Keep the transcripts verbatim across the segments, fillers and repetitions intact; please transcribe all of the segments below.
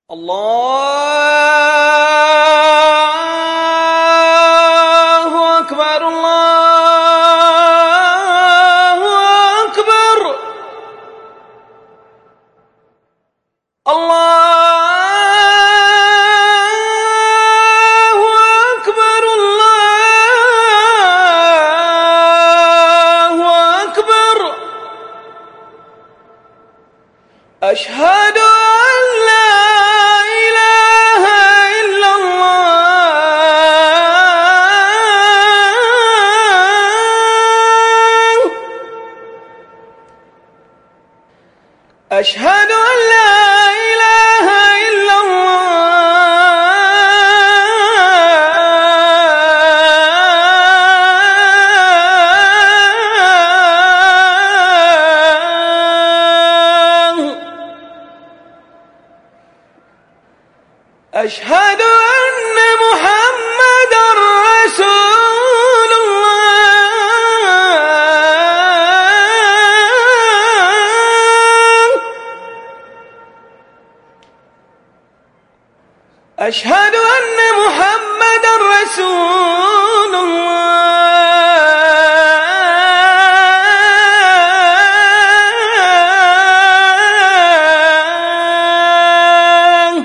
الله أكبر الله أكبر الله أكبر الله أكبر أشهد أن لا إله إلا الله أشهد أن لا إله إلا الله أشهد أن محمدًا رسول الله أشهد أن محمدًا رسول الله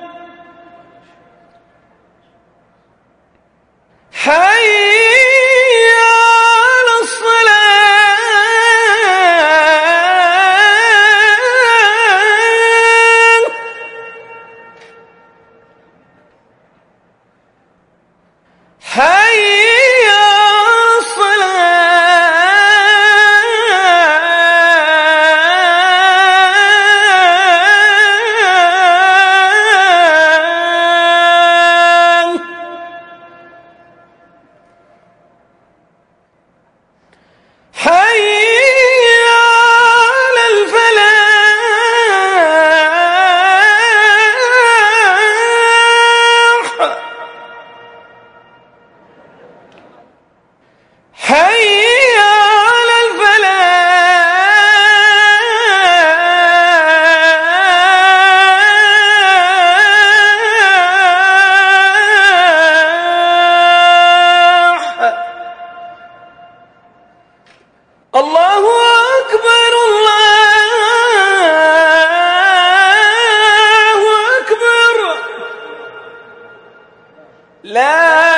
حي على الصلاة حي على الصلاة حي على الفلاح حي على الفلاح الله أكبر الله أكبر لا